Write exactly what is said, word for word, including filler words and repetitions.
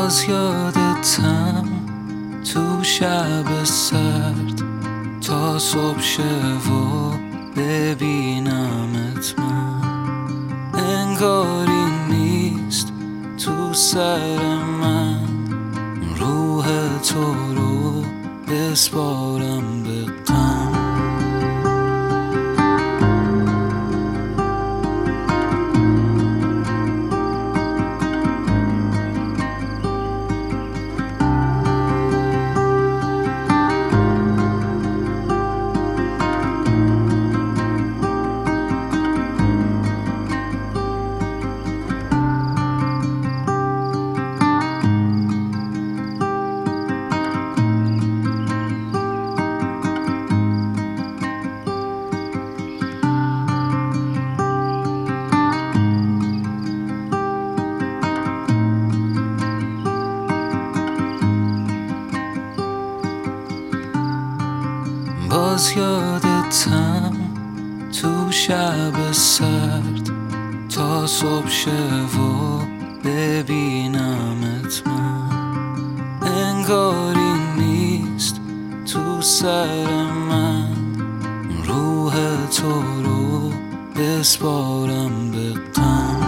باز یادتم تو شب سرد تا صبح شه و ببینمت من، انگاری نیست تو سر من روح تو رو بسپارم به غم. باز یادتم تو شب سرد تا صبح شه و ببینمت من، انگاری نیست تو سر من روح تو رو بسپارم به غم.